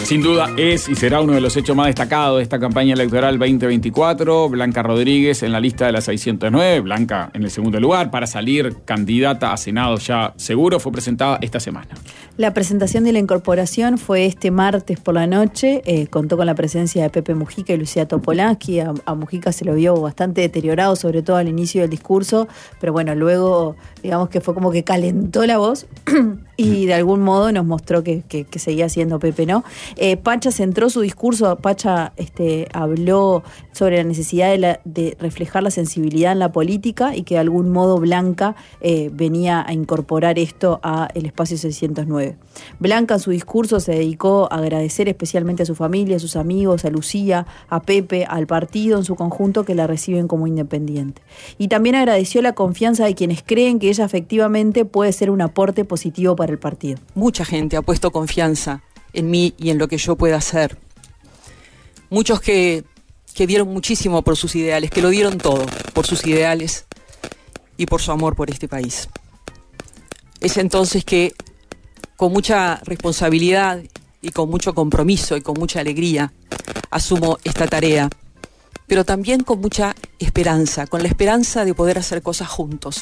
Sin duda es y será uno de los hechos más destacados de esta campaña electoral 2024. Blanca Rodríguez en la lista de las 609, Blanca en el segundo lugar, para salir candidata a Senado ya seguro, fue presentada esta semana. La presentación de la incorporación fue este martes por la noche, contó con la presencia de Pepe Mujica y Lucía Topolansky. A Mujica se lo vio bastante deteriorado, sobre todo al inicio del discurso, pero bueno, luego digamos que fue como que calentó la voz y de algún modo nos mostró que seguía siendo Pepe, ¿no? Pacha centró su discurso, Pacha habló sobre la necesidad de reflejar la sensibilidad en la política y que de algún modo Blanca venía a incorporar esto a el espacio 609. Blanca en su discurso se dedicó a agradecer especialmente a su familia, a sus amigos, a Lucía, a Pepe, al partido en su conjunto que la reciben como independiente. Y también agradeció la confianza de quienes creen que ella efectivamente puede ser un aporte positivo para el partido. Mucha gente ha puesto confianza en mí y en lo que yo pueda hacer. Muchos que dieron muchísimo por sus ideales, que lo dieron todo por sus ideales y por su amor por este país. Es entonces que con mucha responsabilidad y con mucho compromiso y con mucha alegría asumo esta tarea, pero también con mucha esperanza, con la esperanza de poder hacer cosas juntos.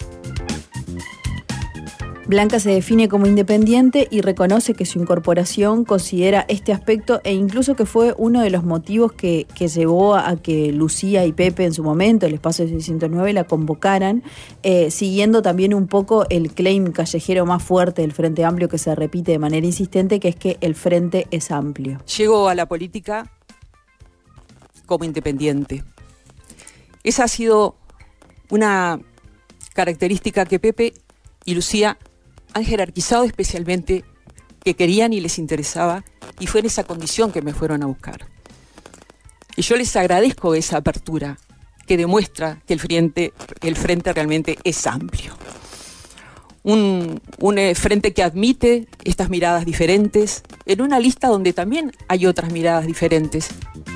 Blanca se define como independiente y reconoce que su incorporación considera este aspecto e incluso que fue uno de los motivos que llevó a que Lucía y Pepe en su momento, el espacio 609, la convocaran, siguiendo también un poco el claim callejero más fuerte del Frente Amplio que se repite de manera insistente, que es que el Frente es amplio. Llego a la política como independiente. Esa ha sido una característica que Pepe y Lucía han jerarquizado especialmente, que querían y les interesaba, y fue en esa condición que me fueron a buscar. Y yo les agradezco esa apertura que demuestra que el frente realmente es amplio. Un frente que admite estas miradas diferentes en una lista donde también hay otras miradas diferentes.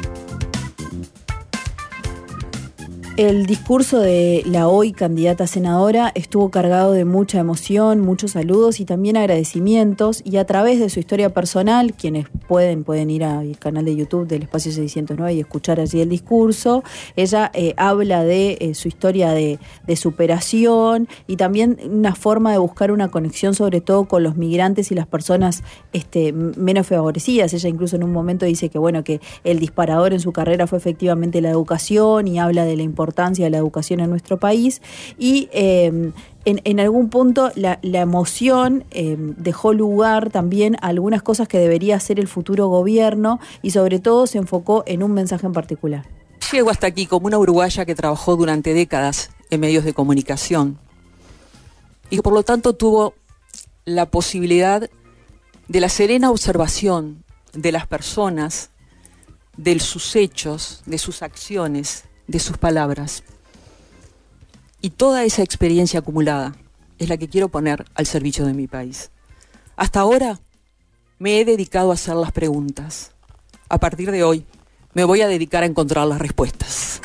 El discurso de la hoy candidata a senadora estuvo cargado de mucha emoción, muchos saludos y también agradecimientos, y a través de su historia personal, quienes pueden ir al canal de YouTube del Espacio 609 y escuchar allí el discurso. Ella habla de su historia de superación y también una forma de buscar una conexión sobre todo con los migrantes y las personas menos favorecidas. Ella incluso en un momento dice que que el disparador en su carrera fue efectivamente la educación, y habla de la importancia de la educación en nuestro país, y en algún punto la emoción dejó lugar también a algunas cosas que debería hacer el futuro gobierno, y sobre todo se enfocó en un mensaje en particular. Llego hasta aquí como una uruguaya que trabajó durante décadas en medios de comunicación y por lo tanto tuvo la posibilidad de la serena observación de las personas, de sus hechos, de sus acciones, de sus palabras. Y toda esa experiencia acumulada es la que quiero poner al servicio de mi país. Hasta ahora me he dedicado a hacer las preguntas. A partir de hoy me voy a dedicar a encontrar las respuestas.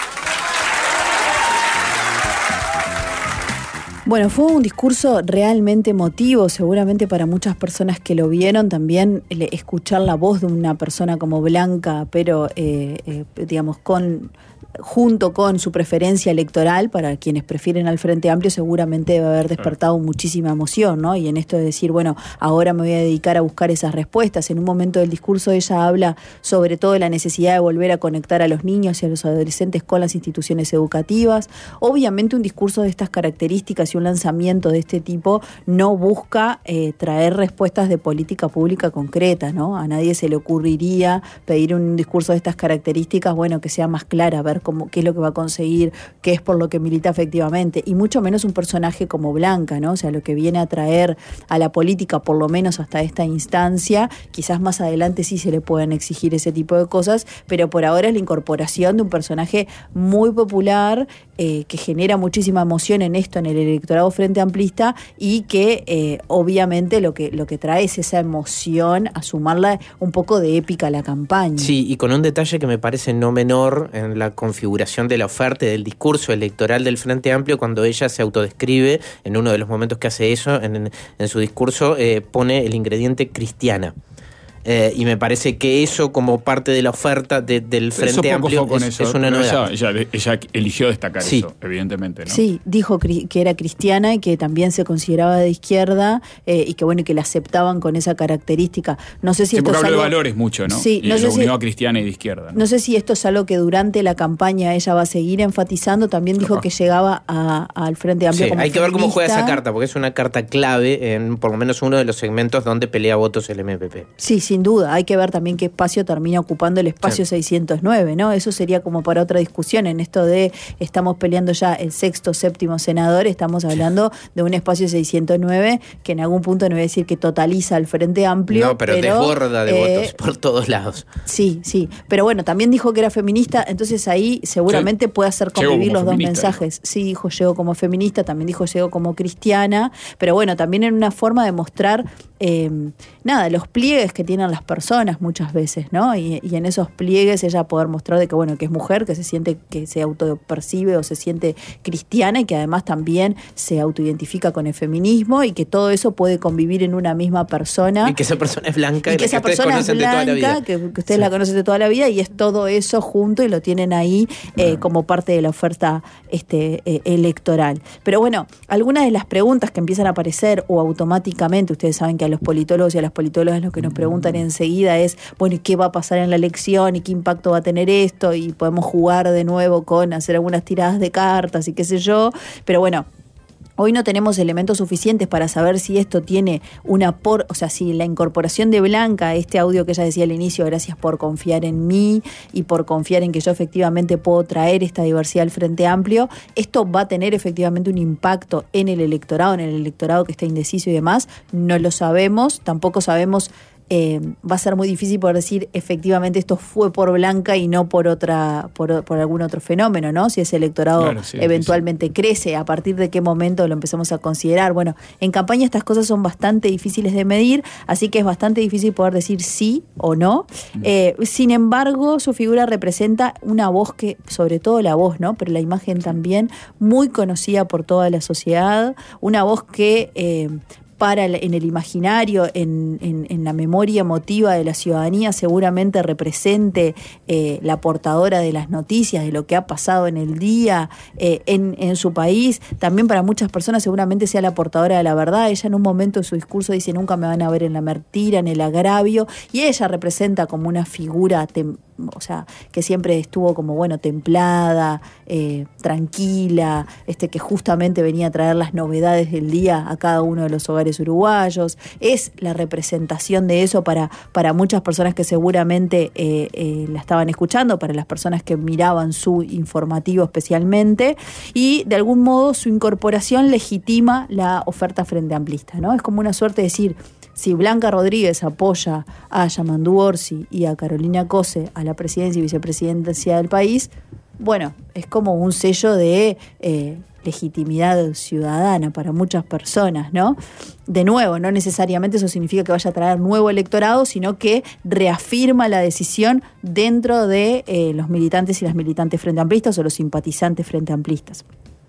Bueno, fue un discurso realmente emotivo, seguramente para muchas personas que lo vieron. También escuchar la voz de una persona como Blanca, pero junto con su preferencia electoral, para quienes prefieren al Frente Amplio, seguramente debe haber despertado muchísima emoción, ¿no? Y en esto de decir, ahora me voy a dedicar a buscar esas respuestas. En un momento del discurso ella habla sobre todo de la necesidad de volver a conectar a los niños y a los adolescentes con las instituciones educativas. Obviamente un discurso de estas características y un lanzamiento de este tipo no busca traer respuestas de política pública concreta, ¿no? A nadie se le ocurriría pedir un discurso de estas características, que sea más clara, ver qué es lo que va a conseguir, qué es por lo que milita efectivamente, y mucho menos un personaje como Blanca, ¿no? O sea, lo que viene a traer a la política, por lo menos hasta esta instancia. Quizás más adelante sí se le puedan exigir ese tipo de cosas, pero por ahora es la incorporación de un personaje muy popular, que genera muchísima emoción en el electorado frente amplista, y que obviamente lo que trae es esa emoción a sumarla un poco de épica a la campaña. Sí, y con un detalle que me parece no menor en la configuración de la oferta y del discurso electoral del Frente Amplio, cuando ella se autodescribe, en uno de los momentos que hace eso, en su discurso, pone el ingrediente cristiana. Y me parece que eso, como parte de la oferta del Frente Amplio, es una novedad. Ella eligió destacar sí. eso, evidentemente, ¿no? Sí, dijo que era cristiana y que también se consideraba de izquierda y que bueno, que la aceptaban con esa característica. No sé si esto porque es habló algo... de valores mucho, ¿no? Sí, y no sé lo unió si... a cristiana y de izquierda, ¿no? No sé si esto es algo que durante la campaña ella va a seguir enfatizando. También dijo que llegaba al Frente Amplio sí, como hay que ver cómo juega esa feminista. carta, porque es una carta clave en por lo menos uno de los segmentos donde pelea votos el MPP. Sí, sin duda. Hay que ver también qué espacio termina ocupando el espacio 609, ¿no? Eso sería como para otra discusión. En esto de estamos peleando ya el sexto, séptimo senador, estamos hablando de un espacio 609 que en algún punto no voy a decir que totaliza al Frente Amplio. No, pero desborda de votos por todos lados. Sí, sí. Pero bueno, también dijo que era feminista, entonces ahí seguramente puede hacer convivir los dos mensajes. Dijo. Sí, dijo llegó como feminista, también dijo llegó como cristiana, pero bueno, también en una forma de mostrar los pliegues que tienen las personas muchas veces, ¿no? Y en esos pliegues ella poder mostrar de que bueno, que es mujer, que se siente, que se autopercibe o se siente cristiana y que además también se autoidentifica con el feminismo y que todo eso puede convivir en una misma persona. Y que esa persona es blanca y que esa persona es blanca, que ustedes la conocen de toda la vida y es todo eso junto y lo tienen ahí como parte de la oferta electoral. Pero bueno, algunas de las preguntas que empiezan a aparecer o automáticamente, ustedes saben que a los politólogos y a las politólogas lo que nos preguntan enseguida es, bueno, ¿y qué va a pasar en la elección? ¿Y qué impacto va a tener esto? Y podemos jugar de nuevo con hacer algunas tiradas de cartas y qué sé yo. Pero bueno, hoy no tenemos elementos suficientes para saber si esto tiene si la incorporación de Blanca, este audio que ella decía al inicio, gracias por confiar en mí y por confiar en que yo efectivamente puedo traer esta diversidad al Frente Amplio, esto va a tener efectivamente un impacto en el electorado que está indeciso y demás, no lo sabemos, tampoco sabemos. Va a ser muy difícil poder decir efectivamente esto fue por Blanca y no por algún otro fenómeno, ¿no? Si ese electorado eventualmente crece, a partir de qué momento lo empezamos a considerar. Bueno, en campaña estas cosas son bastante difíciles de medir, así que es bastante difícil poder decir sí o no. Sin embargo, su figura representa una voz que, sobre todo la voz, ¿no? Pero la imagen también, muy conocida por toda la sociedad, una voz que en el imaginario, en la memoria emotiva de la ciudadanía, seguramente represente la portadora de las noticias, de lo que ha pasado en el día, en su país. También para muchas personas seguramente sea la portadora de la verdad. Ella en un momento de su discurso dice, nunca me van a ver en la mentira, en el agravio, y ella representa como una figura que siempre estuvo como, bueno, templada, tranquila, que justamente venía a traer las novedades del día a cada uno de los hogares uruguayos. Es la representación de eso para muchas personas que seguramente la estaban escuchando, para las personas que miraban su informativo especialmente, y de algún modo su incorporación legitima la oferta frente amplista, ¿no? Es como una suerte de decir, si Blanca Rodríguez apoya a Yamandu Orsi y a Carolina Cose a la presidencia y vicepresidencia del país, bueno, es como un sello de legitimidad ciudadana para muchas personas, ¿no? De nuevo, no necesariamente eso significa que vaya a traer nuevo electorado, sino que reafirma la decisión dentro de los militantes y las militantes frente amplistas o los simpatizantes frente amplistas.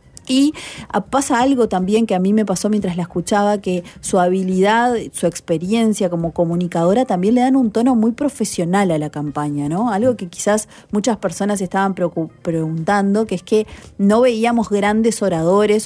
Y pasa algo también que a mí me pasó mientras la escuchaba, que su habilidad, su experiencia como comunicadora también le dan un tono muy profesional a la campaña, ¿no? Algo que quizás muchas personas estaban preguntando, que es que no veíamos grandes oradores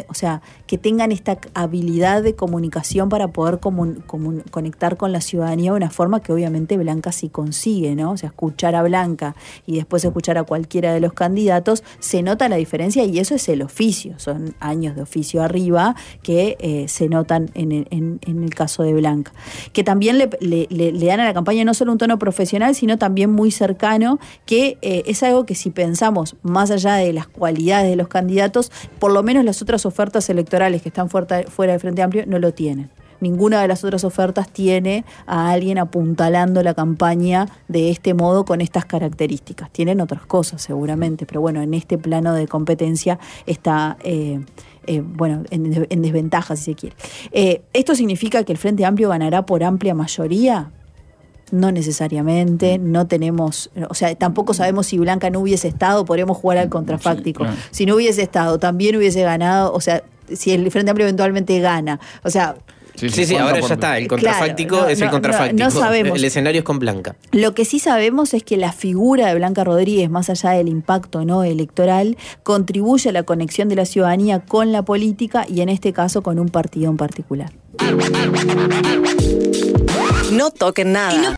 que tengan esta habilidad de comunicación para poder conectar con la ciudadanía de una forma que obviamente Blanca sí consigue, ¿no? O sea, escuchar a Blanca y después escuchar a cualquiera de los candidatos, se nota la diferencia y eso es el oficio. Son años de oficio arriba que se notan en el caso de Blanca. Que también le dan a la campaña no solo un tono profesional, sino también muy cercano, que es algo que si pensamos más allá de las cualidades de los candidatos, por lo menos las otras ofertas electorales que están fuera del Frente Amplio no lo tienen. Ninguna de las otras ofertas tiene a alguien apuntalando la campaña de este modo con estas características. Tienen otras cosas seguramente, pero bueno, en este plano de competencia está en desventaja, si se quiere. ¿Esto significa que el Frente Amplio ganará por amplia mayoría? No necesariamente, no tenemos, tampoco sabemos si Blanca no hubiese estado, podríamos jugar al contrafáctico. Sí, claro. Si no hubiese estado, también hubiese ganado, si el Frente Amplio eventualmente gana, Sí, ahora ya está. El contrafáctico Claro, es el contrafáctico. no sabemos. El escenario es con Blanca. Lo que sí sabemos es que la figura de Blanca Rodríguez, más allá del impacto no electoral, contribuye a la conexión de la ciudadanía con la política y en este caso con un partido en particular. No toquen nada.